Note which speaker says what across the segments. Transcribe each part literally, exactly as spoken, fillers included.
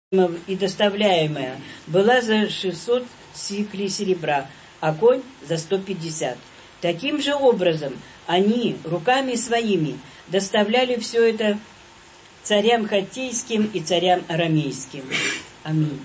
Speaker 1: и доставляемая была за шестьсот сиклей серебра, а конь за сто пятьдесят. Таким же образом они руками своими доставляли все это царям хаттейским и царям арамейским. Аминь.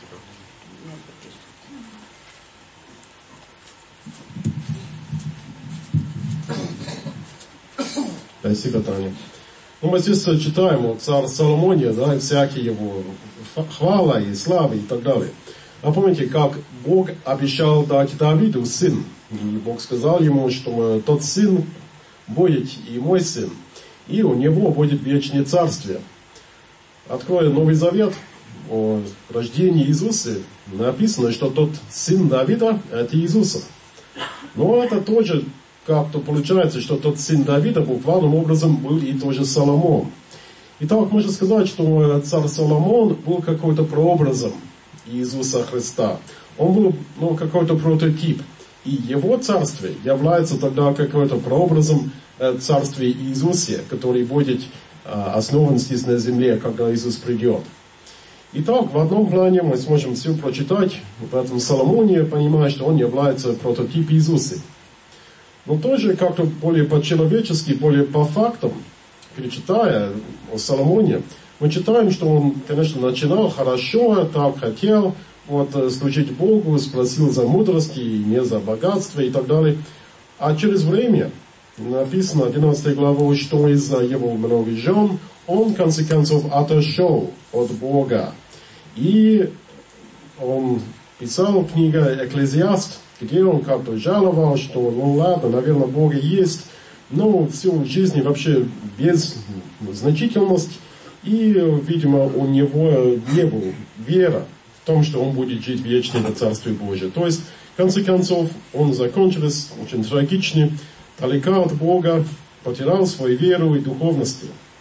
Speaker 2: Спасибо, Таня. Ну, мы здесь читаем о царь Соломоне, да, и всякие его хвала и слава и так далее. А помните, как Бог обещал дать Давиду сын? И Бог сказал ему, что тот сын будет и мой сын, и у него будет вечное царствие. Откроя Новый Завет о рождении Иисуса, написано, что тот сын Давида – это Иисуса. Но это тоже как-то получается, что тот сын Давида буквальным образом был и тоже Соломон. Итак, можно сказать, что царь Соломон был какой-то прообразом Иисуса Христа. Он был, ну, какой-то прототип. И его царствие является тогда какой-то прообразом царствия Иисуса, который будет основан здесь на земле, когда Иисус придет. Итак, в одном плане мы сможем все прочитать в этом Соломоне, понимая, что он является прототипом Иисуса. Но тоже как-то более по-человечески, более по фактам, перечитая о Соломоне, мы читаем, что он, конечно, начинал хорошо, так хотел вот, служить Богу, спросил за мудрость и не за богатство и так далее. А через время, написано одиннадцатой главой, что из-за его много жен, он, в конце концов, отошел от Бога. И он писал книга «Экклезиаст», где он как-то жаловал, что, ну ладно, наверное, Бога есть, но все в жизни вообще без значительности. И, видимо, у него не было веры в том, что он будет жить вечно на Царстве Божьем. То есть, в конце концов, он закончился очень трагично, далеко от Бога, потерял свою веру и духовность.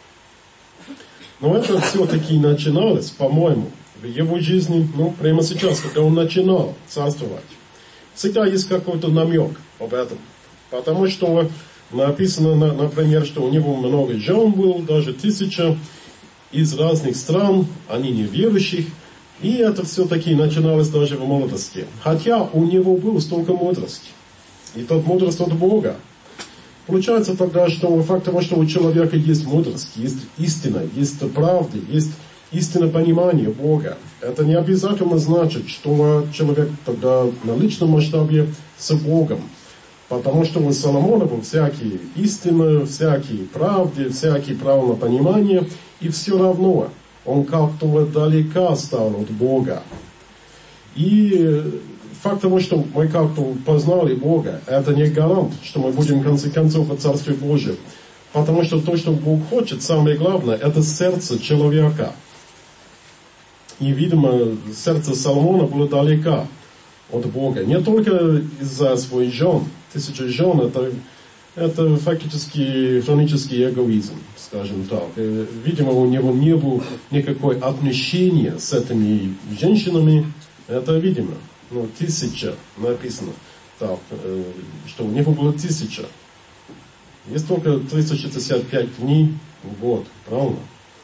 Speaker 2: Но это все-таки начиналось, по-моему, в его жизни, ну, прямо сейчас, когда он начинал царствовать. Всегда есть какой-то намек об этом. Потому что написано, например, что у него много жен было, даже тысяча, из разных стран, они неверующих. И это все-таки начиналось даже в молодости. Хотя у него было столько мудрости. И тот мудрость от Бога. Получается тогда, что факт того, что у человека есть мудрость, есть истина, есть правда, есть истинное понимание Бога. Это не обязательно значит, что человек тогда на личном масштабе с Богом. Потому что у Соломона был всякие истины, всякие правды, всякие правильное понимание. И все равно он как-то далеко стал от Бога. И факт того, что мы как-то познали Бога, это не гарант, что мы будем в конце концов в Царстве Божьем. Потому что то, что Бог хочет, самое главное, это сердце человека. И, видимо, сердце Соломона было далеко от Бога. Не только из-за своих жен. Тысяча жен, это, это фактически хронический эгоизм, скажем так. И, видимо, у него не было никакой отношения с этими женщинами. Это, видимо, ну, тысяча написано. Так, что у него было тысяча. Есть только триста шестьдесят пять дней в год, правильно?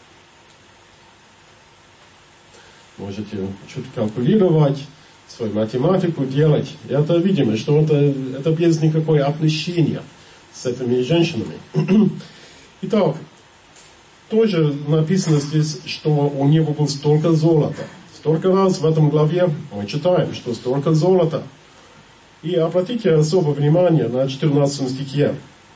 Speaker 2: Можете чуть калькулировать, свою математику делать. И это видимо, что это, это без никакой отношения с этими женщинами. Итак, тоже написано здесь, что у него было столько золота. Столько раз в этом главе мы читаем, что столько золота. И обратите особое внимание на четырнадцатом стихе.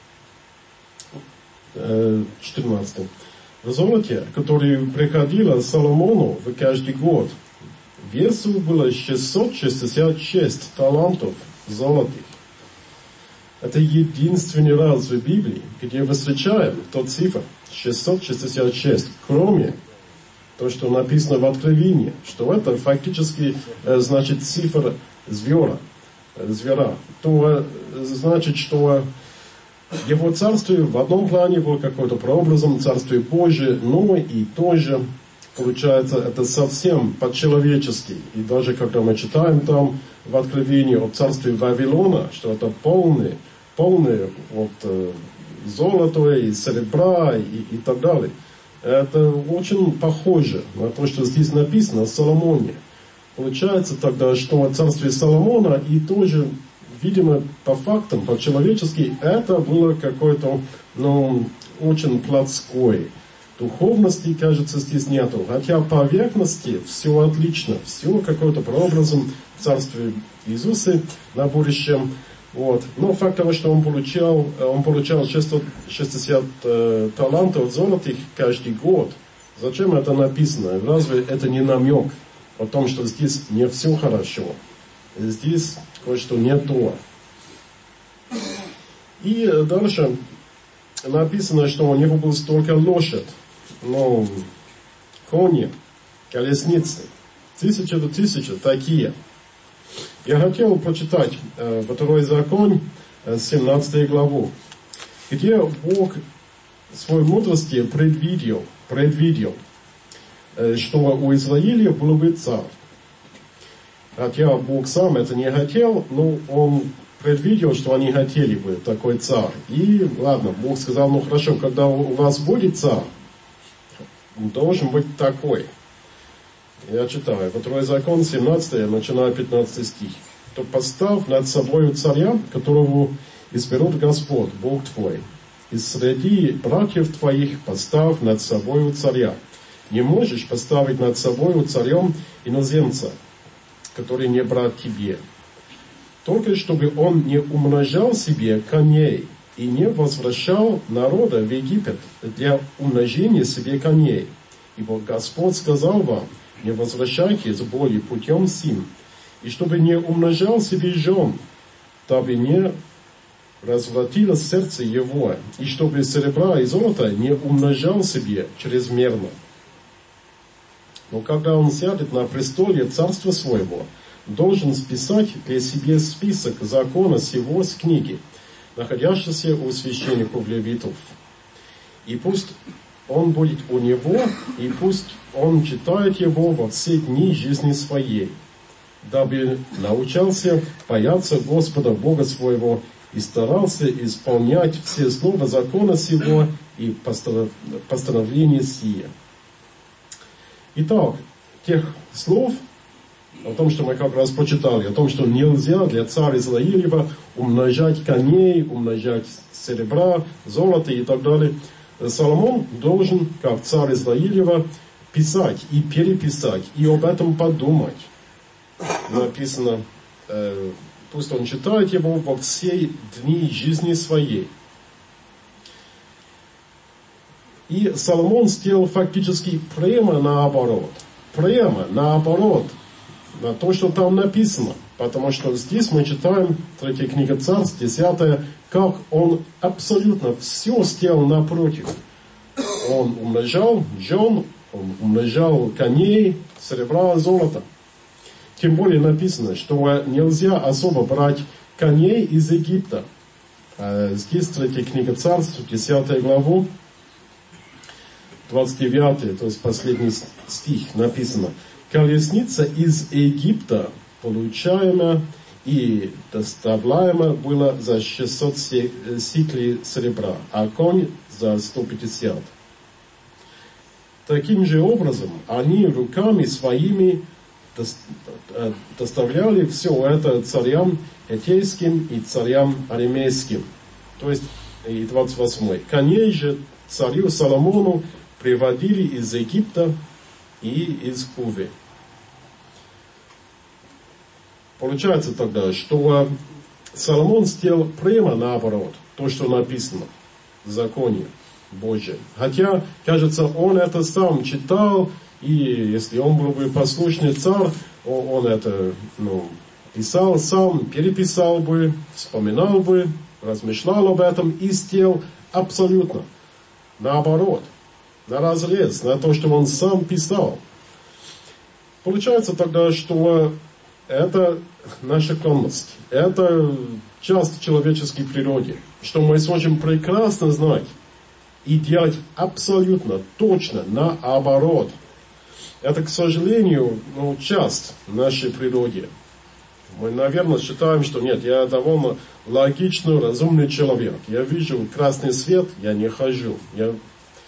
Speaker 2: четырнадцатом. В золоте, которое приходило Соломону в каждый год, весу было шестьсот шестьдесят шесть талантов золотых. Это единственный раз в Библии, где мы встречаем тот цифр шестьсот шестьдесят шесть, кроме того, что написано в Откровении, что это фактически значит цифра звера, звера. То значит, что его царствие в одном плане было какой-то прообразом царствия Божие, но и тоже, получается, это совсем по-человечески. И даже когда мы читаем там в Откровении о царстве Вавилона, что это полное, полное вот, золото и серебра и, и так далее. это очень похоже на то, что здесь написано о Соломоне. Получается тогда, что о царстве Соломона и тоже, видимо, по фактам, по-человечески, это было какое-то, ну, очень плотское. Духовности, кажется, здесь нету. Хотя по поверхности все отлично. Все какой-то прообразом царствия Иисуса на будущем. Вот. Но факт того, что он получал, он получал шестьсот шестьдесят э, талантов золотых каждый год. Зачем это написано? Разве это не намек о том, что здесь не все хорошо? Здесь кое-что не то. И дальше написано, что у него был столько лошадь, ну, кони, колесницы, тысяча до тысячи такие. Я хотел прочитать э, Второй закон, э, семнадцатую главу, где Бог своей мудрости предвидел, предвидел, э, что у Израиля был бы царь. Хотя Бог сам это не хотел, но Он предвидел, что они хотели бы такой царь. И ладно, Бог сказал, ну хорошо, когда у вас будет царь, должен быть такой. Я читаю, Второй закон, семнадцатый, начиная пятнадцатый стих. «То поставь над собою царя, которого изберет Господь, Бог твой. И среди братьев твоих поставь над собою царя. Не можешь поставить над собою царем иноземца, который не брат тебе. Только чтобы он не умножал себе коней и не возвращал народа в Египет для умножения себе коней. Ибо Господь сказал вам, не возвращайтесь более путем сим, и чтобы не умножал себе жен, дабы не развратилось сердце его, и чтобы серебра и золота не умножал себе чрезмерно. Но когда он сядет на престоле царства своего, должен списать для себя список закона сего с книги, находящейся у священников левитов. И пусть он будет у него, и пусть он читает его во все дни жизни своей, дабы научался бояться Господа Бога своего и старался исполнять все слова закона сего и постановления сие». Итак, тех слов, о том, что мы как раз почитали, о том, что нельзя для царя Израилева умножать коней, умножать серебра, золото и так далее, Соломон должен, как царь Израилева, писать и переписать, и об этом подумать. Написано, э, пусть он читает его во все дни жизни своей. И Соломон сделал фактически прямо наоборот. Прямо наоборот на то, что там написано. Потому что здесь мы читаем, третья книга Царств, десятая, как он абсолютно все сделал напротив. Он умножал жен, он умножал коней, серебра, золото. Тем более написано, что нельзя особо брать коней из Египта. Здесь третья книга Царств, десятая глава, двадцать девятый, то есть последний стих написано. «Колесница из Египта, получаемая и доставляемая, была за шестьсот сиклей серебра, а конь за сто пятьдесят. Таким же образом, они руками своими доставляли все это царям хеттейским и царям арамейским». То есть, и двадцать восьмой. «Коней же царю Соломону приводили из Египта и из Кувы». Получается тогда, что Соломон сделал прямо наоборот, то, что написано в законе Божьем. Хотя, кажется, он это сам читал, и если он был бы послушный царь, он это ну, писал сам, переписал бы, вспоминал бы, размышлял об этом и сделал абсолютно наоборот, наразрез, на то, что он сам писал. Получается тогда, что это наша склонность, это часть человеческой природы, что мы сможем прекрасно знать и делать абсолютно точно наоборот. Это, к сожалению, ну, часть нашей природы. Мы, наверное, считаем, что нет, я довольно логичный, разумный человек. Я вижу красный свет, я не хожу. Я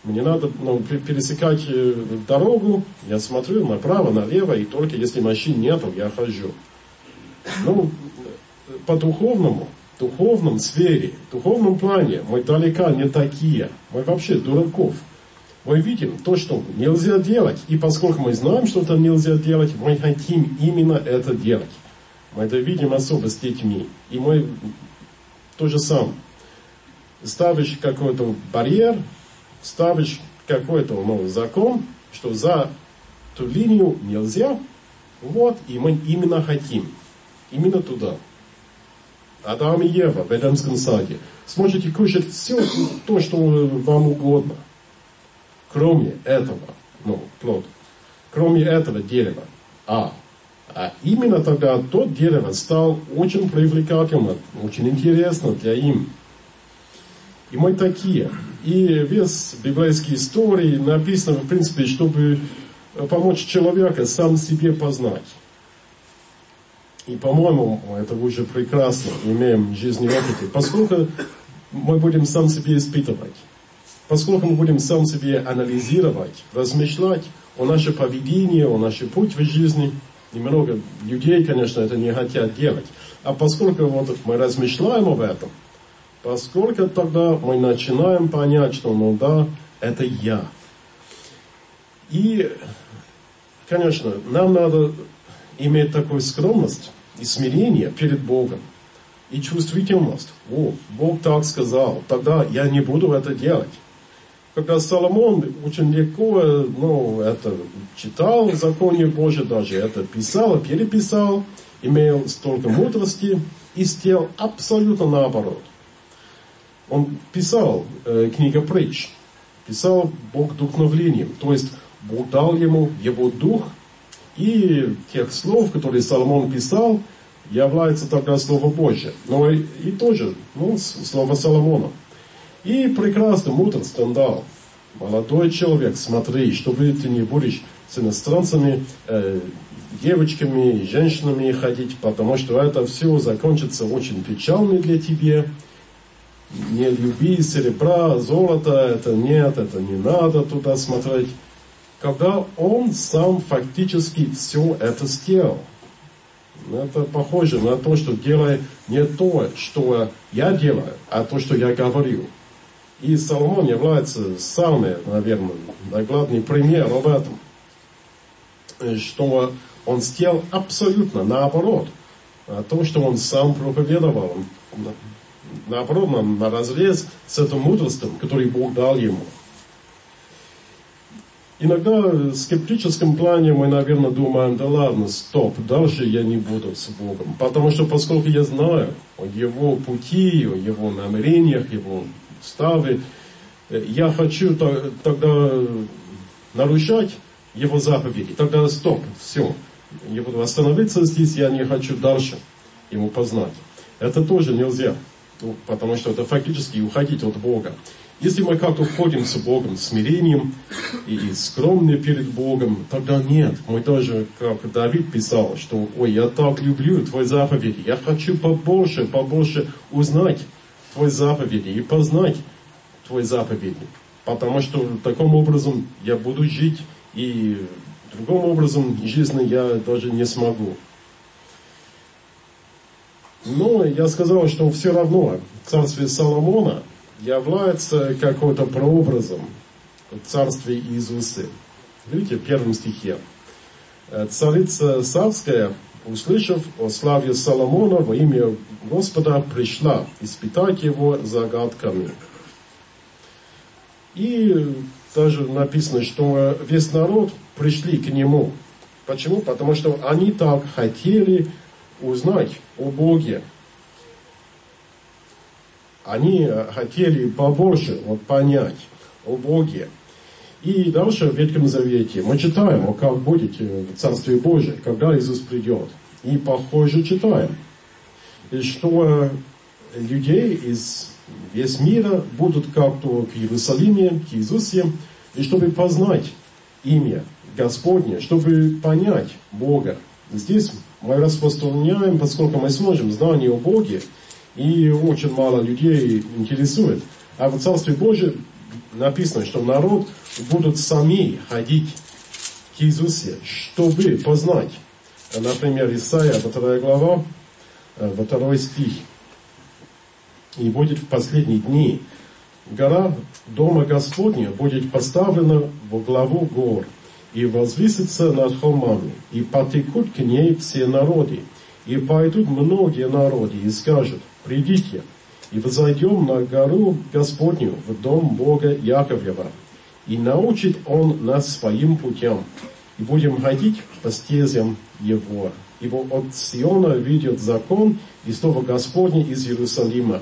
Speaker 2: Мне надо ну, пересекать дорогу, я смотрю направо, налево, и только если машин нету, я хожу. Ну, по духовному, духовном сфере, духовном плане мы далеко не такие. Мы вообще дураков. Мы видим то, что нельзя делать. И поскольку мы знаем, что это нельзя делать, мы хотим именно это делать. Мы это видим особо с детьми. И мы то же самое. Ставишь какой-то барьер, ставишь какой-то ну, закон, что за ту линию нельзя. Вот, и мы именно хотим. Именно туда. Адам и Ева в Эдемском саде. Сможете кушать все то, что вам угодно. Кроме этого, ну, плод. Кроме этого дерева. А, а именно тогда тот дерево стал очень привлекательным, очень интересно для им. И мы такие. И весь библейский истории написано, в принципе, чтобы помочь человеку сам себе познать. И, по-моему, это уже прекрасно, имеем жизненный опыт. Поскольку мы будем сам себе испытывать, поскольку мы будем сам себе анализировать, размышлять о нашем поведении, о нашем пути в жизни, и много людей, конечно, это не хотят делать. А поскольку вот мы размышляем об этом, поскольку тогда мы начинаем понять, что, ну да, это я. И, конечно, нам надо иметь такую скромность и смирение перед Богом. И чувствительность. О, Бог так сказал, тогда я не буду это делать. Когда Соломон очень легко ну, это читал в законе Божьем, даже это писал, переписал, имел столько мудрости и сделал абсолютно наоборот. Он писал э, книга притч, писал Бог вдохновлением, то есть Бог дал ему его дух, и тех слов, которые Соломон писал, является тогда Слово Божье. Но и, и тоже, ну, Слово Соломона. И прекрасно мудрость он дал. Молодой человек, смотри, чтобы ты не будешь с иностранцами, э, девочками, женщинами ходить, потому что это все закончится очень печально для тебя. Не люби серебра, золота, это нет, это не надо туда смотреть. Когда он сам фактически все это сделал. Это похоже на то, что делаю не то, что я делаю, а то, что я говорю. И Соломон является самый, наверное, наглядный пример об этом. Что он сделал абсолютно наоборот. То, что он сам проповедовал. Наоборот, на разрез с этой мудростью, которую Бог дал ему. Иногда в скептическом плане мы, наверное, думаем, да ладно, стоп, дальше я не буду с Богом. Потому что, поскольку я знаю о Его пути, о Его намерениях, Его уставе, я хочу тогда нарушать Его заповеди. Тогда стоп, все, я буду остановиться здесь, я не хочу дальше Ему познать. Это тоже нельзя, потому что это фактически уходить от Бога. Если мы как-то входим с Богом, с смирением и скромны перед Богом, тогда нет. Мы даже, как Давид писал, что «Ой, я так люблю Твои заповеди, я хочу побольше, побольше узнать Твои заповеди и познать Твои заповеди, потому что таким образом я буду жить, и другим образом жизни я даже не смогу». Но я сказал, что все равно царствие Соломона является какой-то прообразом царствия Иисуса. Видите, в первом стихе. Царица Савская, услышав о славе Соломона, во имя Господа пришла испытать его загадками. И даже написано, что весь народ пришли к нему. Почему? Потому что они так хотели узнать о Боге. Они хотели побольше вот, понять о Боге. И дальше в Ветхом Завете мы читаем, как будет в Царстве Божьем, когда Иисус придет. И похоже читаем, что людей из весь мира будут как-то к Иерусалиме, к Иисусу, и чтобы познать имя Господне, чтобы понять Бога. Здесь мы распространяем, поскольку мы сможем знание о Боге, и очень мало людей интересует. А в Царстве Божьем написано, что народ будут сами ходить к Иисусу, чтобы познать. Например, Исайя, вторая глава, второй стих. И будет в последние дни гора Дома Господня будет поставлена во главу гор, и возвысится над холмами, и потекут к ней все народы, и пойдут многие народы, и скажут: придите, и взойдем на гору Господню, в дом Бога Яковлева, и научит Он нас своим путям, и будем ходить по стезям Его. Ибо от Сиона видит закон и слово Господне из Иерусалима.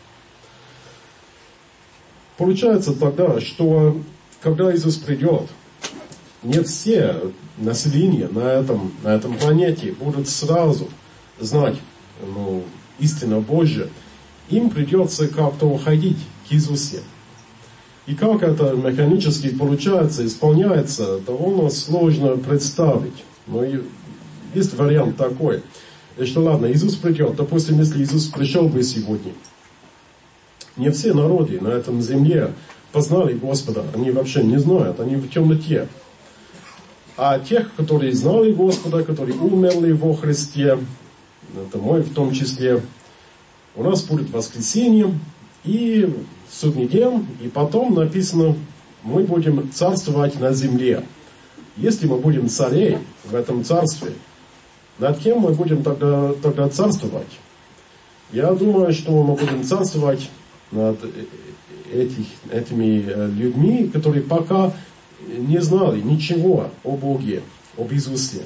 Speaker 2: Получается тогда, что когда Иисус придет, не все населения на этом, на этом планете будут сразу знать, ну, истину Божию. Им придется как-то уходить к Иисусу. И как это механически получается, исполняется, довольно сложно представить. Но есть вариант такой, что ладно, Иисус придет. Допустим, если Иисус пришел бы сегодня, не все народы на этом земле познали Господа. Они вообще не знают, они в темноте. А тех, которые знали Господа, которые умерли во Христе, это мы в том числе, у нас будет воскресенье и судный день, и потом написано, мы будем царствовать на земле. Если мы будем царей в этом царстве, над кем мы будем тогда, тогда царствовать? Я думаю, что мы будем царствовать над этих, этими людьми, которые пока не знали ничего о Боге, об Иисусе.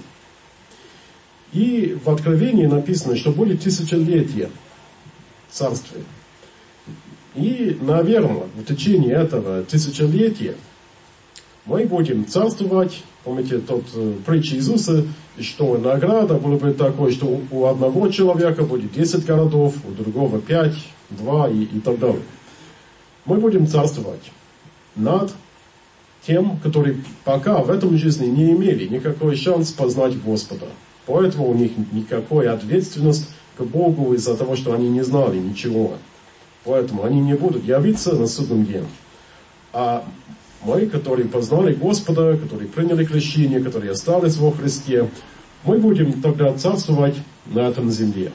Speaker 2: И в Откровении написано, что будет тысячелетие царствия. И, наверное, в течение этого тысячелетия мы будем царствовать. Помните, тот э, притча Иисуса, что награда была бы такой, что у, у одного человека будет десять городов, у другого пять, два и, и так далее. Мы будем царствовать над тем, которые пока в этом жизни не имели никакой шанс познать Господа. Поэтому у них никакой ответственности к Богу из-за того, что они не знали ничего. Поэтому они не будут явиться на судном дне. А мы, которые познали Господа, которые приняли крещение, которые остались во Христе, мы будем тогда царствовать на этом земле.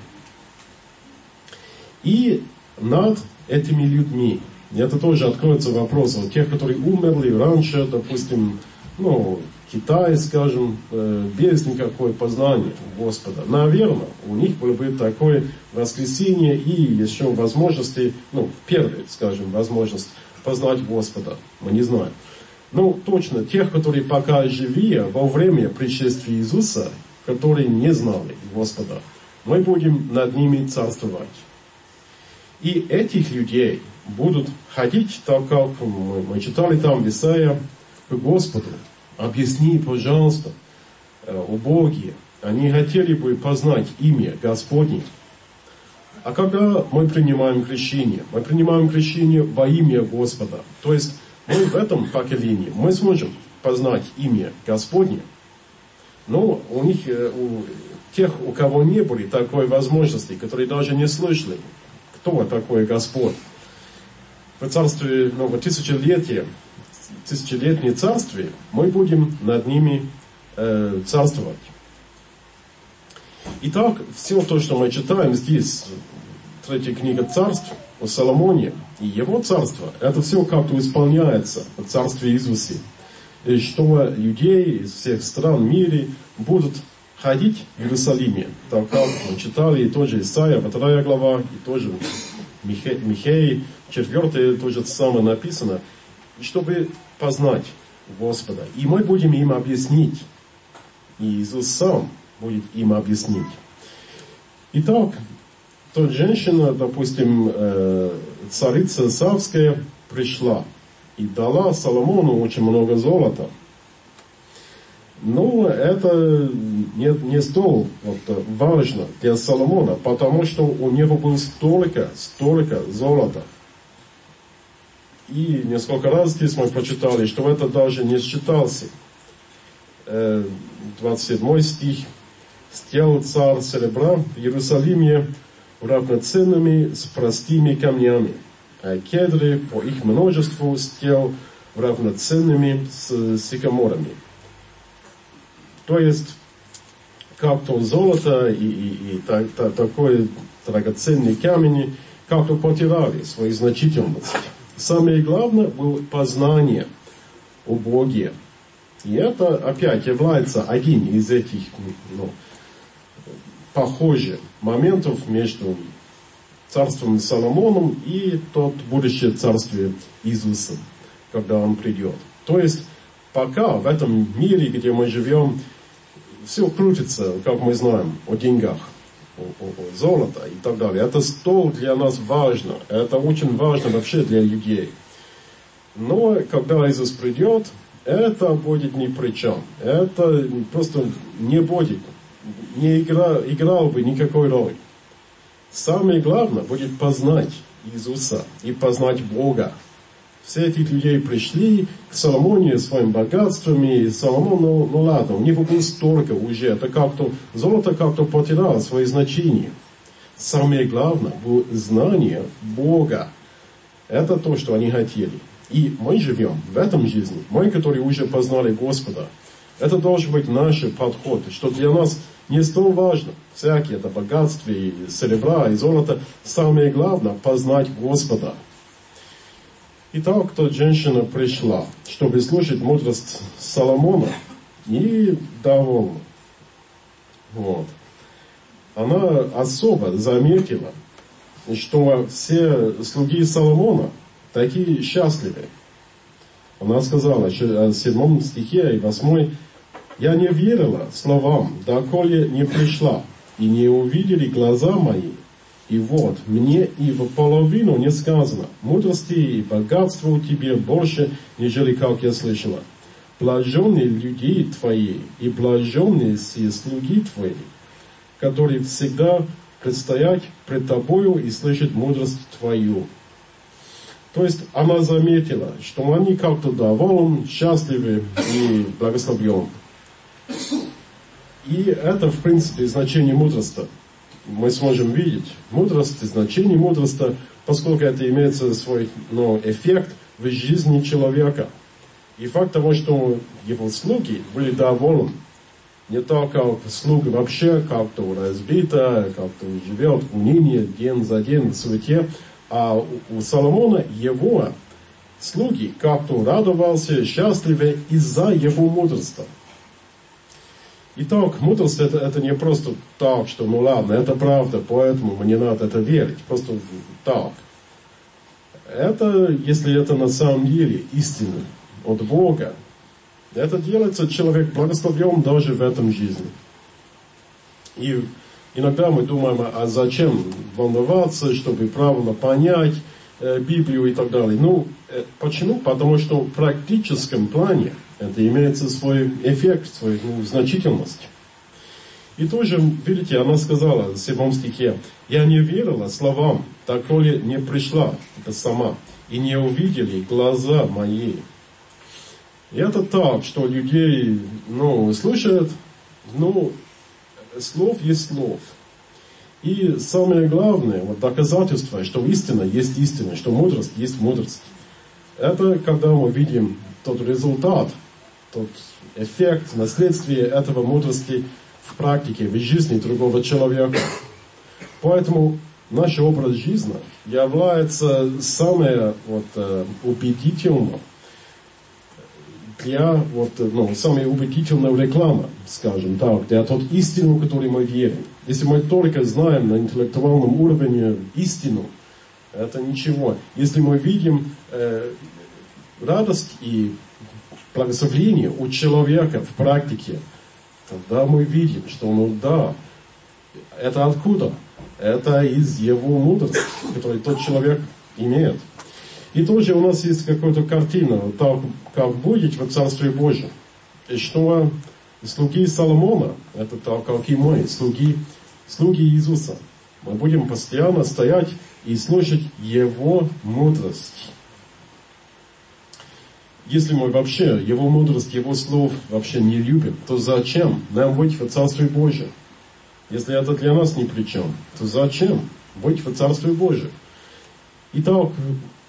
Speaker 2: И над этими людьми. Это тоже откроется вопрос о тех, которые умерли раньше, допустим, ну, Китай, скажем, без никакой познания Господа. Наверное, у них было бы такое воскресение и еще возможности, ну, первая, скажем, возможность познать Господа. Мы не знаем. Но точно тех, которые пока живые во время пришествия Иисуса, которые не знали Господа, мы будем над ними царствовать. И этих людей будут ходить, так как мы, мы читали там в Исаии, к Господу. Объясни, пожалуйста, о Боге. Они хотели бы познать имя Господне. А когда мы принимаем крещение, мы принимаем крещение во имя Господа. То есть мы в этом поколении, мы сможем познать имя Господне. Но у них, у тех, у кого не было такой возможности, которые даже не слышали, кто такой Господь. В царстве, ну, в тысячелетие, тысячелетнее царствие, мы будем над ними э, царствовать. Итак, все то, что мы читаем здесь, третья книга царств, о Соломоне и его царство, это все как-то исполняется в царстве Иисусе. И что людей из всех стран в мире будут ходить в Иерусалиме. Так как мы читали, и тоже Исаия, вторая глава, и тоже Михеи, четвертая, то же самое написано, чтобы познать Господа. И мы будем им объяснить. И Иисус сам будет им объяснить. Итак, тот женщина, допустим, царица Савская пришла и дала Соломону очень много золота. Но это не, не столь вот, важно для Соломона, потому что у него было столько, столько золота. И несколько раз здесь мы прочитали, что это даже не считался. двадцать седьмой стих. «Сделал царь серебра в Иерусалиме равноценными с простыми камнями. кедры по их множеству стел равноценными с сикаморами. То есть, как-то золото и, и, и та, та, такой драгоценный камень как-то потеряли свою значительность. Самое главное было познание о Боге. И это опять является один из этих ну, похожих моментов между царством Соломоном и тот будущее царствие Иисуса, когда он придет. То есть, пока в этом мире, где мы живем, все крутится, как мы знаем, о деньгах, о, о, о золоте и так далее. Это столь для нас важно. Это очень важно вообще для людей. Но когда Иисус придет, это будет ни при чем. Это просто не будет, не игра, играл бы никакой роли. Самое главное будет познать Иисуса и познать Бога. Все эти люди пришли к Соломону своим богатствами, и Соломон, ну, ну ладно, у него было столько уже, это как-то, золото как-то потеряло свои значения. Самое главное было знание Бога. Это то, что они хотели. И мы живем в этом жизни, мы, которые уже познали Господа. Это должен быть наш подход, что для нас не столь важно. Всякие это богатства, и серебра, и золото. Самое главное познать Господа. Итак, та женщина пришла, чтобы слушать мудрость Соломона, и довольна. Вот. Она особо заметила, что все слуги Соломона такие счастливые. Она сказала в седьмом стихе и восьмой: «Я не верила словам, доколе не пришла, и не увидели глаза мои. И вот, мне и в половину не сказано, мудрости и богатства у тебя больше, нежели как я слышала. Блаженные люди твои, и блаженные все слуги твои, которые всегда предстоят пред тобою и слышат мудрость твою». То есть она заметила, что они как-то довольны, счастливы и благословлены. И это, в принципе, значение мудрости. Мы сможем видеть мудрость, значение мудрости, поскольку это имеет свой ну, эффект в жизни человека. И факт того, что его слуги были довольны, не только слуги вообще как-то разбиты, как-то живет в унынии день за день в суете, а у Соломона его слуги как-то радовался, счастливы из-за его мудрости. Итак, мудрость это, это не просто так, что ну ладно, это правда, поэтому мне надо это верить. Просто так. Это, если это на самом деле истина от Бога, это делается человек благословен даже в этом жизни. И иногда мы думаем, а зачем волноваться, чтобы правильно понять э, Библию и так далее. Ну, э, почему? Потому что в практическом плане это имеется свой эффект, свою ну, значительность. И тоже, видите, она сказала в седьмом стихе: «Я не верила словам, доколе не пришла это сама, и не увидели глаза мои». И это так, что людей, ну, слушают, ну, слов есть слов. И самое главное, вот доказательство, что истина есть истина, что мудрость есть мудрость. Это когда мы видим тот результат, тот эффект, наследствие этого мудрости в практике, в жизни другого человека. Поэтому наш образ жизни является самым вот, убедительным для вот, ну, самой убедительной рекламы, скажем так, для той истины, в которой мы верим. Если мы только знаем на интеллектуальном уровне истину, это ничего. Если мы видим э, радость и благословение у человека в практике, тогда мы видим, что ну да, это откуда? Это из его мудрости, которую тот человек имеет. И тоже у нас есть какая-то картина, так, как будет в Царстве Божьем. И что слуги Соломона, это так, как и мы, слуги, слуги Иисуса. Мы будем постоянно стоять и слушать Его мудрость. Если мы вообще Его мудрость, Его слов вообще не любим, то зачем нам быть в Царстве Божьем? Если это для нас ни при чем, то зачем быть в Царстве Божьем? Итак,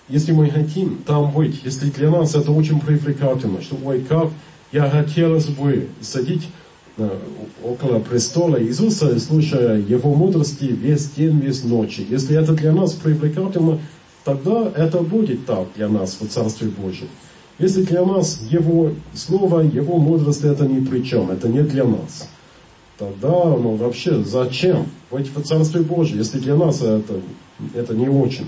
Speaker 2: если мы хотим там быть, если для нас это очень привлекательно, что, ой, как я хотелось бы сидеть около престола Иисуса, слушая Его мудрости весь день, весь ночь. Если это для нас привлекательно, тогда это будет так для нас в Царстве Божьем. Если для нас Его Слово, Его мудрость, это ни при чем, это не для нас, тогда, ну вообще, зачем быть в Царстве Божьем, если для нас это, это не очень.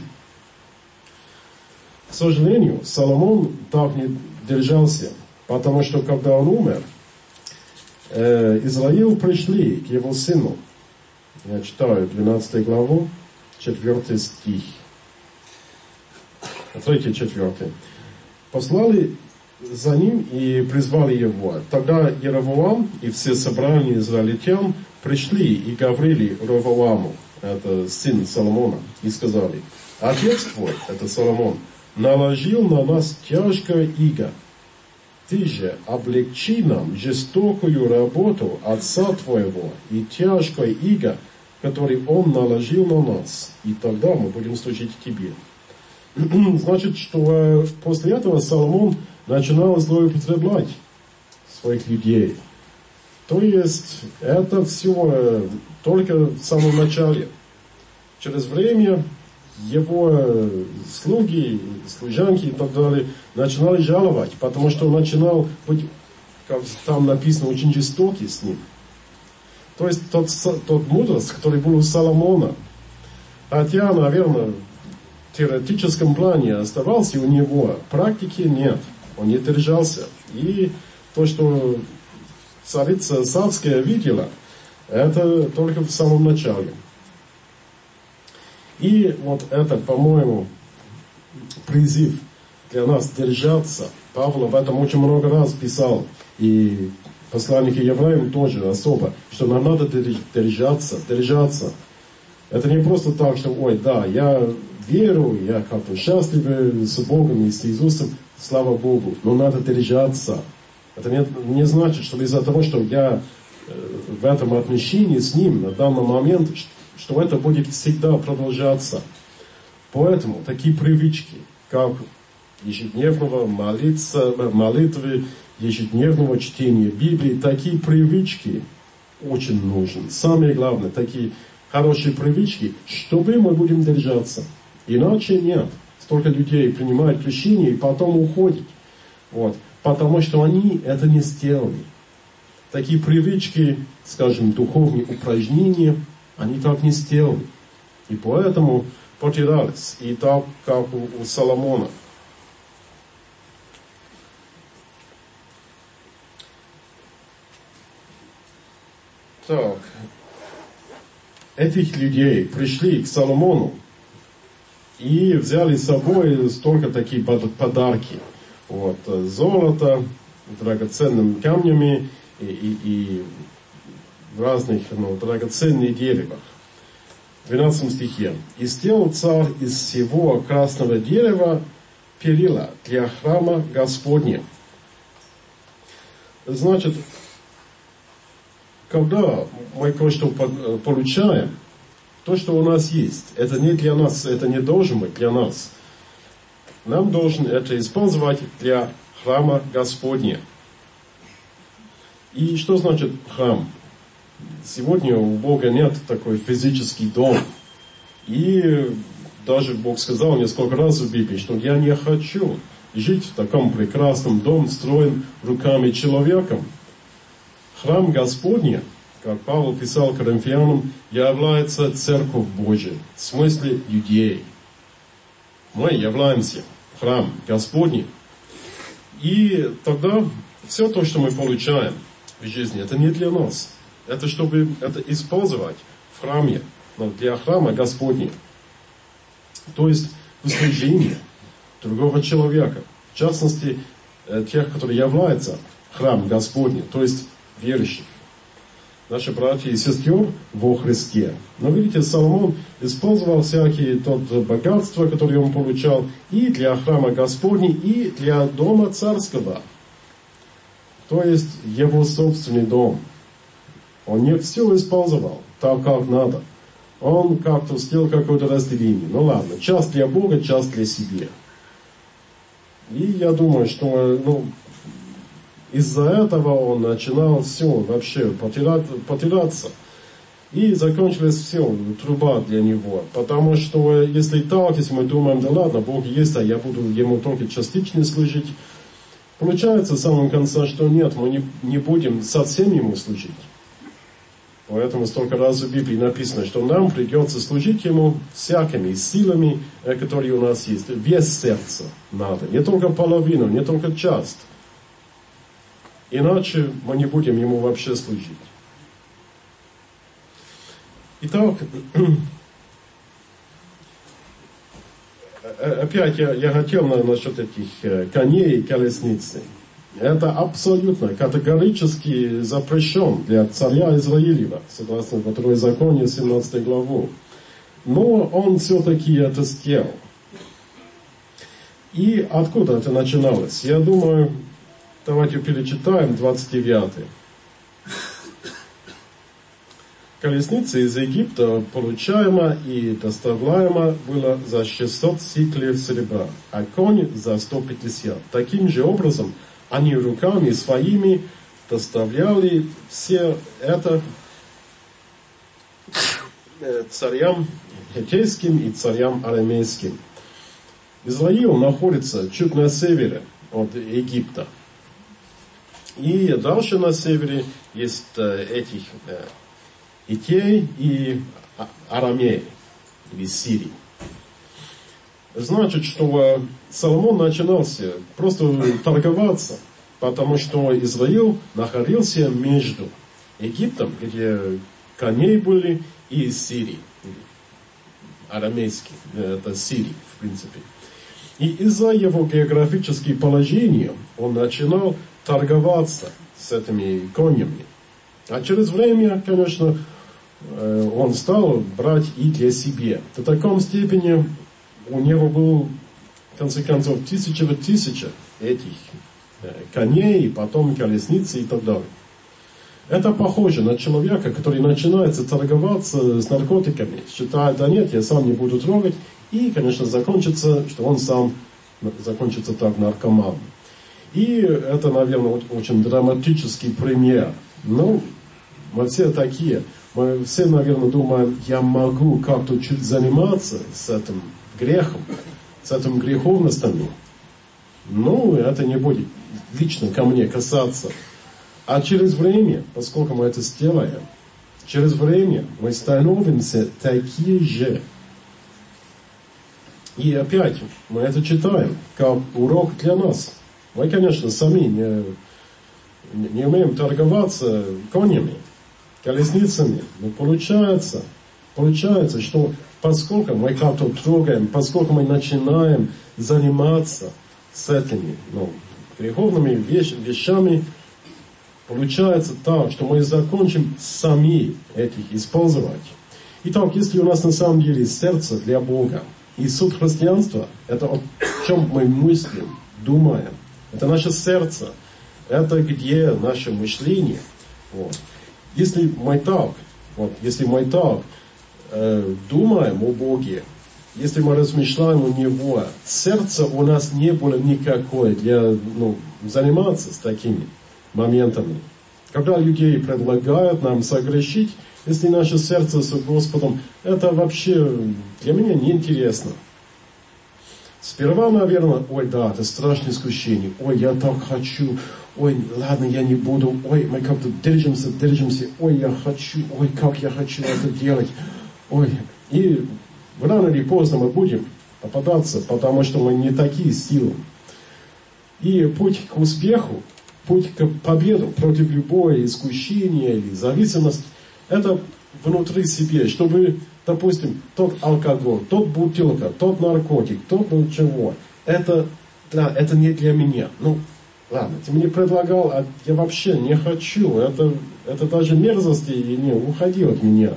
Speaker 2: К сожалению, Соломон так не держался, потому что когда он умер, Израиль пришли к его сыну. Я читаю двенадцатую главу, четвертый стих. Третий, четвертый. Послали за ним и призвали его. Тогда Иеровоам и все собрания израильтян пришли и говорили Ровоаму, это сын Соломона, и сказали: отец твой, это Соломон, наложил на нас тяжкое иго. Ты же облегчи нам жестокую работу отца твоего и тяжкое иго, который он наложил на нас, и тогда мы будем служить тебе. Значит, что после этого Соломон начинал злоупотреблять своих людей. То есть, это все только в самом начале. Через время его слуги, служанки и так далее начинали жаловать, потому что он начинал быть, как там написано, очень жестокий с ним. То есть тот, тот мудрость, который был у Соломона, хотя, наверное, в теоретическом плане оставался у него, практики нет, он не держался. И то, что царица Савская видела, это только в самом начале. И вот это, по-моему, призыв для нас держаться. Павел об этом очень много раз писал. И посланники евреям тоже особо, что нам надо держаться, держаться. Это не просто так, что, ой, да, я верю, я как-то счастлив с Богом и с Иисусом, слава Богу, но надо держаться. Это не, не значит, что из-за того, что я в этом отношении с Ним на данный момент, что это будет всегда продолжаться. Поэтому такие привычки, как ежедневного молиться, молитвы, ежедневного чтения Библии, такие привычки очень нужны. Самое главное, такие хорошие привычки, чтобы мы будем держаться. Иначе нет. Столько людей принимают крещение и потом уходят. Вот. Потому что они это не сделали. Такие привычки, скажем, духовные упражнения, они так не сделали. И поэтому потерялись. И так, как у, у Соломона. Так. Этих людей пришли к Соломону и взяли с собой столько такие подарки. Вот. Золото, драгоценными камнями и, и, и разных, ну, драгоценных деревах. В двенадцатом стихе. «И сделал царь из всего красного дерева перила для храма Господня». Значит, когда мы кое-что получаем, то, что у нас есть, это не для нас, это не должно быть для нас. Нам должен это использовать для храма Господня. И что значит храм? Сегодня у Бога нет такой физический дом. И даже Бог сказал несколько раз в Библии, что я не хочу жить в таком прекрасном доме, строен руками человека. Храм Господня, как Павел писал Коринфянам, является Церковь Божия, в смысле людей. Мы являемся храм Господний. И тогда все то, что мы получаем в жизни, это не для нас. Это чтобы это использовать в храме, но для храма Господня. То есть в служении другого человека. В частности, тех, которые являются храмом Господним, то есть верующих. Наши братья и сестры во Христе. Но видите, Соломон использовал всякие тот богатства, которые он получал, и для храма Господня, и для дома царского. То есть его собственный дом. Он не все использовал так, как надо. Он как-то сделал какое-то разделение. Ну ладно, часть для Бога, часть для себя. И я думаю, что ну, из-за этого он начинал все вообще потирать, потираться. И закончилось все, труба для него. Потому что если так, если мы думаем, да ладно, Бог есть, а я буду ему только частично служить, получается в самом конце, что нет, мы не, не будем совсем ему служить. Поэтому столько раз в Библии написано, что нам придется служить ему всякими силами, которые у нас есть. Весь сердце надо, не только половину, не только часть. Иначе мы не будем ему вообще служить. Итак, опять я, я хотел насчет этих коней и колесницы. Это абсолютно категорически запрещен для царя Израилева, согласно Второзаконию, семнадцатой главу. Но он все-таки это сделал. И откуда это начиналось? Я думаю, давайте перечитаем двадцать девятый. Колесница из Египта получаема и доставляема была за шестьсот сиклей серебра, а конь за сто пятьдесят. Таким же образом, они руками своими доставляли все это царям хеттейским и царям арамейским. Израиль находится чуть на севере от Египта. И дальше на севере есть этих Хиттей и Арамей, или Сирий. Значит, что Соломон начинался просто торговаться, потому что Израиль находился между Египтом, где коней были, и Сирией, арамейский, это Сирий, в принципе. И из-за его географического положения он начинал торговаться с этими конями. А через время, конечно, он стал брать и для себя. До такой степени у него было, в конце концов, тысяча тысяча этих коней, и потом колесницы и так далее. Это похоже на человека, который начинает торговаться с наркотиками, считает, да нет, я сам не буду трогать, и, конечно, закончится, что он сам закончится так наркоманом. И это, наверное, очень драматический пример. Ну, мы все такие. Мы все, наверное, думаем, я могу как-то чуть заниматься с этим грехом, с этим греховностью. Ну, это не будет лично ко мне касаться. А через время, поскольку мы это сделаем, через время мы становимся такие же. И опять мы это читаем, как урок для нас. Мы, конечно, сами не, не умеем торговаться конями, колесницами. Но получается, получается, что поскольку мы как-то трогаем, поскольку мы начинаем заниматься с этими ну, греховными вещ, вещами, получается так, что мы закончим сами этих использовать. Итак, если у нас на самом деле сердце для Бога, и суть христианства, это о чем мы мыслим, думаем. Это наше сердце. Это где наше мышление. Вот. Если мы так, вот, если мы так э, думаем о Боге, если мы размышляем о Него, сердце у нас не было никакое для ну, заниматься с такими моментами. Когда людей предлагают нам согрешить, если наше сердце с Господом, это вообще для меня неинтересно. Сперва, наверное, ой, да, это страшное искушение, ой, я так хочу, ой, ладно, я не буду, ой, мы как-то держимся, держимся, ой, я хочу, ой, как я хочу это делать, ой. И рано или поздно мы будем попадаться, потому что мы не такие силы. И путь к успеху, путь к победе против любого искушения или зависимости, это внутри себя, чтобы, допустим, тот алкоголь, тот бутылка, тот наркотик, тот ну чего, это, да, это не для меня. Ну, ладно, ты мне предлагал, а я вообще не хочу, это, это даже мерзости, и не, уходи от меня.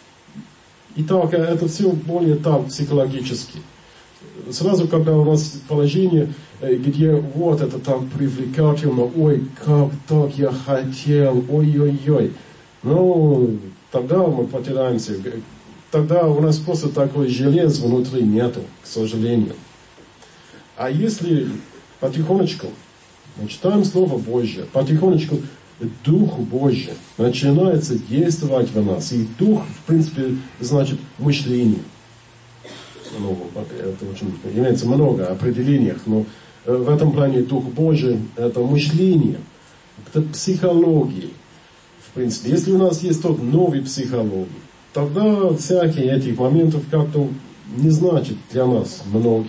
Speaker 2: Итак, это все более так психологически. Сразу, когда у нас положение, где вот это так привлекательно, ой, как так я хотел, ой-ой-ой. Ну, тогда мы потеряемся. Тогда у нас просто такой желез внутри нету, к сожалению. А если потихонечку мы читаем Слово Божье, потихонечку Дух Божий начинается действовать в нас. И Дух, в принципе, значит мышление. Ну, это очень, имеется много определений, но в этом плане Дух Божий – это мышление, это психология. В принципе, если у нас есть тот новый психология, тогда всякие этих моментов как-то не значит для нас много.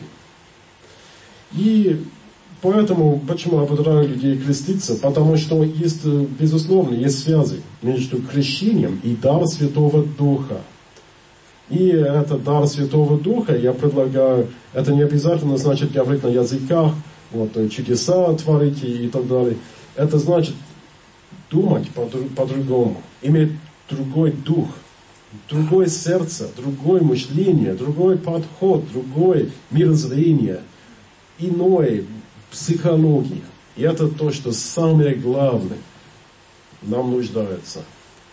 Speaker 2: И поэтому, почему я ободряю людей креститься? Потому что есть, безусловно, есть связи между крещением и даром Святого Духа. И этот дар Святого Духа, я предлагаю, это не обязательно значит говорить на языках, вот, чудеса творить и так далее. Это значит думать по-другому, иметь другой дух, другое сердце, другое мышление, другой подход, другое мирозрение, иное психология. И это то, что самое главное нам нуждается.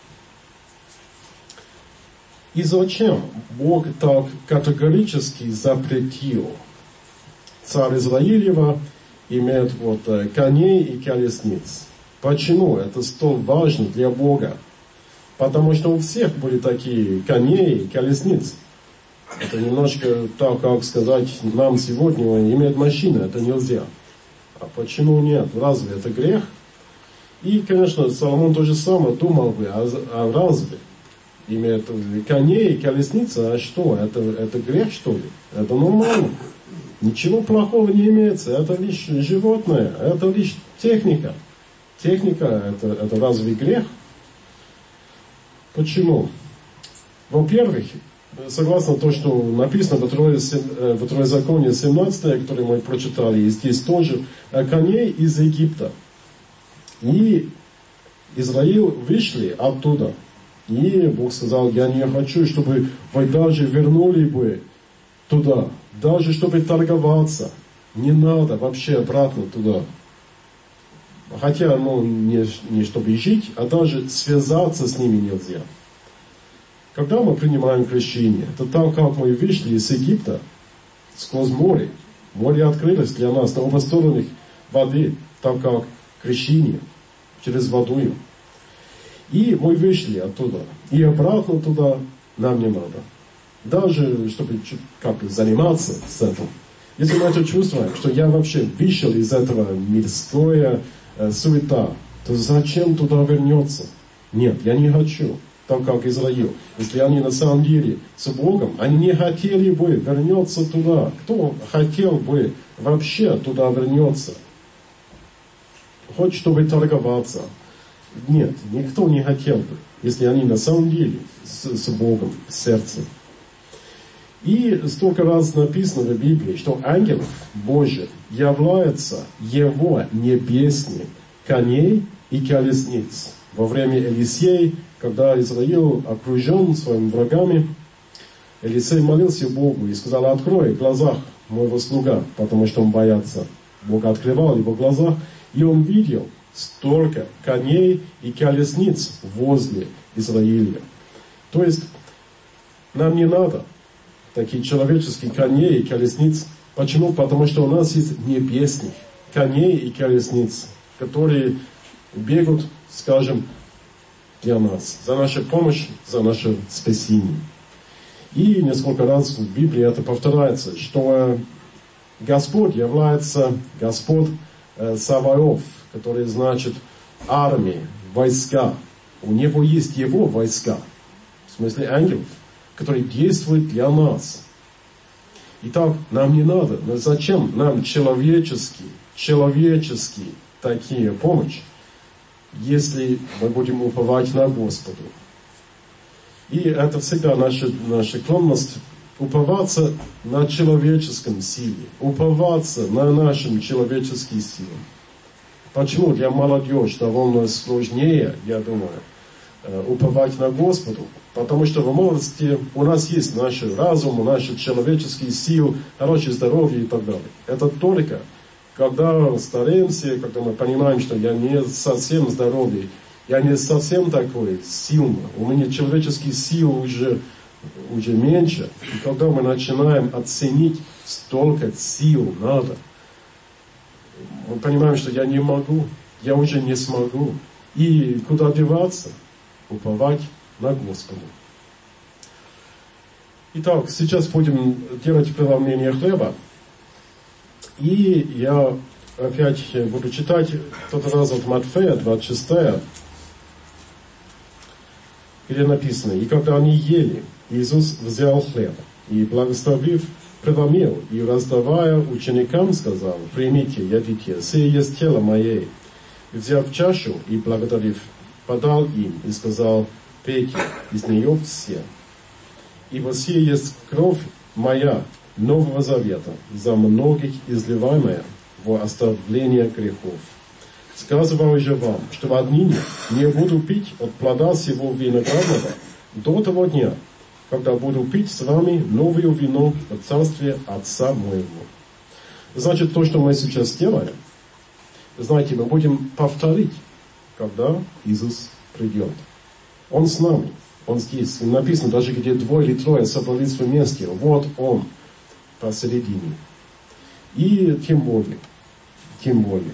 Speaker 2: И зачем Бог так категорически запретил царь Израилева иметь вот коней и колесниц? Почему это столь важно для Бога? Потому что у всех были такие коней и колесниц. Это немножко так, как сказать, нам сегодня иметь машину, это нельзя. А почему нет? Разве это грех? И, конечно, Соломон то же самое думал бы, а, а разве иметь коней и колесницы, а что? Это, это грех, что ли? Это нормально. Ничего плохого не имеется. Это лишь животное, это лишь техника. Техника, это, это разве грех? Почему? Во-первых, согласно тому, что написано в Второзаконии семнадцатом, которое мы прочитали, и здесь тоже, коней из Египта. И Израиль вышли оттуда. И Бог сказал, я не хочу, чтобы вы даже вернули бы туда, даже чтобы торговаться. Не надо вообще обратно туда. Хотя, ну, не, не чтобы жить, а даже связаться с ними нельзя. Когда мы принимаем крещение, это так, как мы вышли из Египта сквозь море. Море открылось для нас на оба стороны воды, так как крещение через водою. И мы вышли оттуда. И обратно туда нам не надо. Даже, чтобы как заниматься с этим. Если мы это чувствуем, что я вообще вышел из этого мирского э, суета, то зачем туда вернется? Нет, я не хочу. Так как Израиль. Если они на самом деле с Богом, они не хотели бы вернуться туда. Кто хотел бы вообще туда вернуться? Хоть чтобы торговаться. Нет, никто не хотел бы, если они на самом деле с, с Богом, в сердце. И столько раз написано в Библии, что ангел Божий является его небесным коней и колесниц. Во время Елисея, когда Израиль окружен своими врагами, Елисей молился Богу и сказал, открой в глазах моего слуга, потому что он боится. Бог открывал его глаза, и он видел столько коней и колесниц возле Израиля. То есть, нам не надо такие человеческие коней и колесниц. Почему? Потому что у нас есть небесных коней и колесниц, которые бегут, скажем, для нас, за нашу помощь, за наше спасение. И несколько раз в Библии это повторяется, что Господь является Господь э, Саваоф, который значит армия, войска. У него есть его войска, в смысле ангелов, которые действуют для нас. Итак, нам не надо, но зачем нам человеческие, человеческие такие помощи, если мы будем уповать на Господа? И это всегда наша, наша склонность уповаться на человеческом силе, уповаться на нашим человеческим силам. Почему для молодежи довольно сложнее, я думаю, уповать на Господа? Потому что в молодости у нас есть наш разум, наши человеческие силы, хорошее здоровье и так далее. Это только когда стареемся, когда мы понимаем, что я не совсем здоровый, я не совсем такой сильный, у меня человеческие силы уже, уже меньше. И когда мы начинаем оценить, столько сил надо, мы понимаем, что я не могу, я уже не смогу. И куда деваться? Уповать на Господа. Итак, сейчас будем делать преломление хлеба. И я опять буду читать в тот раз от Матфея, двадцать шестая, где написано: «И когда они ели, Иисус взял хлеб, и, благословив, преломил, и, раздавая ученикам, сказал: примите, едите, сие есть тело мое. И, взяв чашу, и, благодарив, подал им, и сказал: пейте из нее все. Ибо сие есть кровь моя Нового Завета, за многих изливаемая во оставление грехов. Сказываю же вам, что отныне не буду пить от плода сего виноградного до того дня, когда буду пить с вами новое вино в царстве Отца моего». Значит, то, что мы сейчас делаем, знаете, мы будем повторить, когда Иисус придет. Он с нами, Он здесь. И написано, даже где двое или трое собрались вместе, вот Он посередине. И тем более, тем более,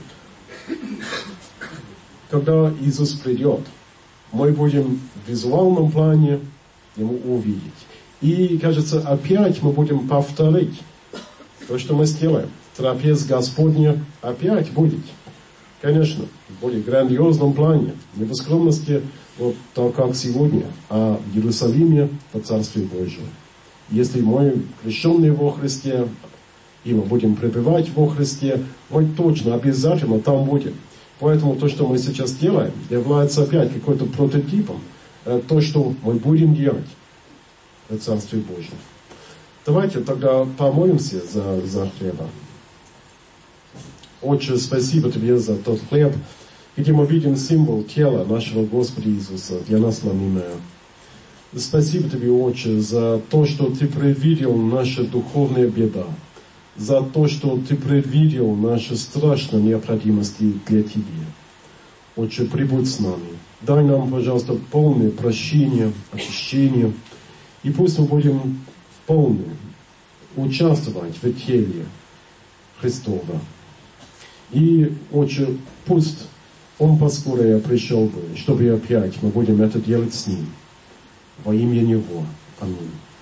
Speaker 2: когда Иисус придет, мы будем в визуальном плане Ему увидеть. И, кажется, опять мы будем повторить то, что мы сделаем. Трапез Господня опять будет. Конечно, в более грандиозном плане, не в скромности, вот так как сегодня, а в Иерусалиме, по Царстве Божьем. Если мы крещенные во Христе, и мы будем пребывать во Христе, мы точно, обязательно там будем. Поэтому то, что мы сейчас делаем, является опять какой-то прототипом, то, что мы будем делать в Царстве Божьем. Давайте тогда помолимся за, за хлеба. Отче, спасибо Тебе за тот хлеб, где мы видим символ тела нашего Господа Иисуса, для нас ломимое. Спасибо Тебе, Отче, за то, что Ты предвидел наши духовные беды, за то, что Ты предвидел наши страшные необходимости для Тебя. Отче, прибудь с нами. Дай нам, пожалуйста, полное прощение, очищение, и пусть мы будем полны участвовать в теле Христова. И, Отче, пусть Он поскорее пришел бы, чтобы опять мы будем это делать с Ним. Во имя Него. Аминь.